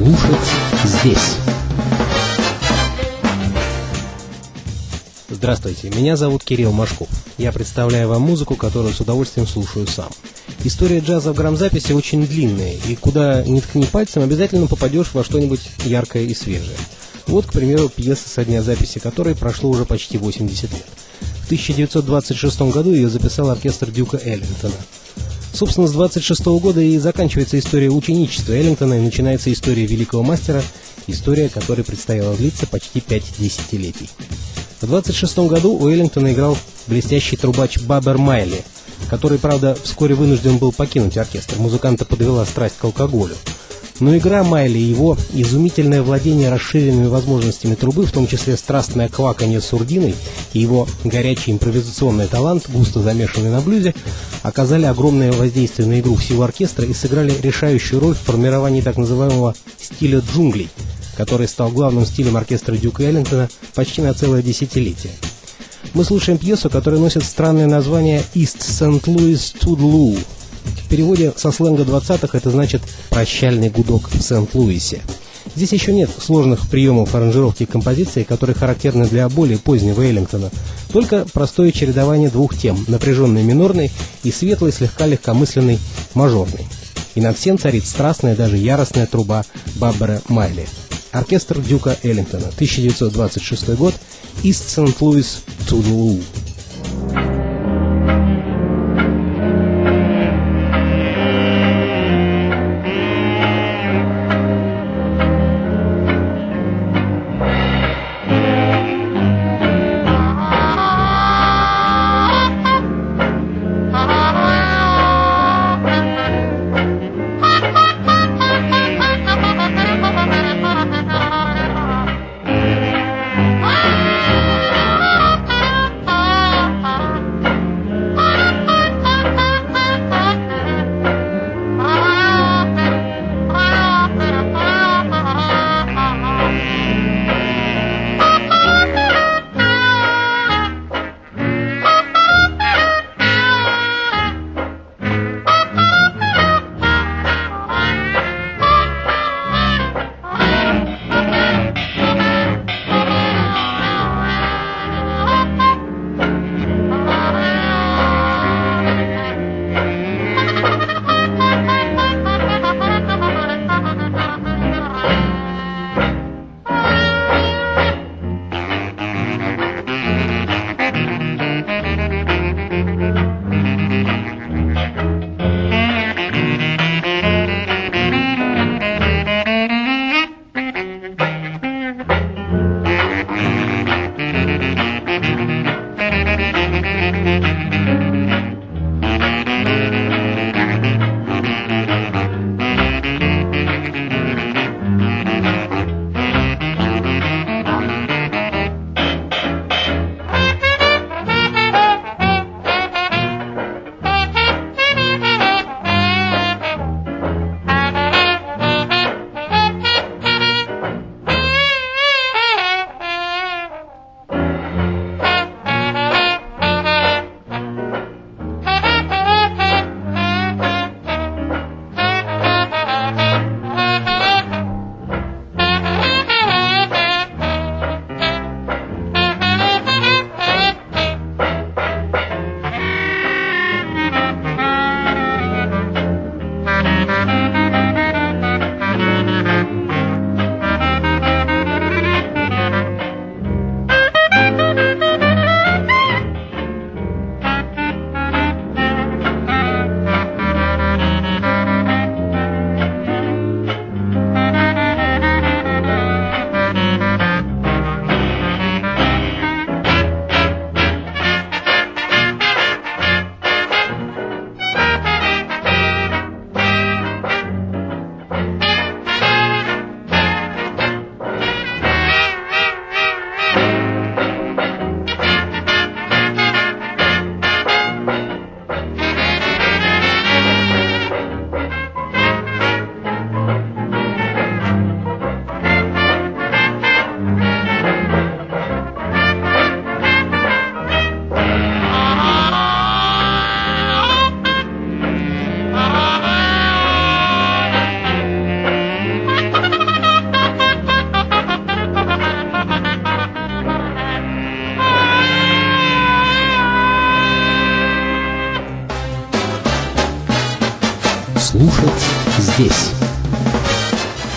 слушать здесь. Здравствуйте, меня зовут Кирилл Машков. Я представляю вам музыку, которую с удовольствием слушаю сам. История джаза в грамзаписи очень длинная, и куда ни ткни пальцем, обязательно попадешь во что-нибудь яркое и свежее. Вот, к примеру, пьеса, со дня записи которой прошло уже почти 80 лет. В 1926 году ее записал оркестр Дюка Эллингтона. Собственно, с 26 года и заканчивается история ученичества Эллингтона, и начинается история великого мастера, история которой предстояло длиться почти 5 десятилетий. В 26 году у Эллингтона играл блестящий трубач Баббер Майли, который, правда, вскоре вынужден был покинуть оркестр. Музыканта подвела страсть к алкоголю. Но игра Майли и его изумительное владение расширенными возможностями трубы, в том числе страстное кваканье сурдиной и его горячий импровизационный талант, густо замешанный на блюзе, оказали огромное воздействие на игру всего оркестра и сыграли решающую роль в формировании так называемого «стиля джунглей», который стал главным стилем оркестра Дюка Эллингтона почти на целое десятилетие. Мы слушаем пьесу, которая носит странное название «East St. Louis Toodaloo». В переводе со сленга 20-х это значит «прощальный гудок в Сент-Луисе». Здесь еще нет сложных приемов аранжировки композиции, которые характерны для более позднего Эллингтона, только простое чередование двух тем – напряженной минорной и светлой, слегка легкомысленной мажорной. И над всем царит страстная, даже яростная труба Баббера Майли. Оркестр Дюка Эллингтона, 1926 год, East St. Louis Toodaloo. Ah! слушать здесь.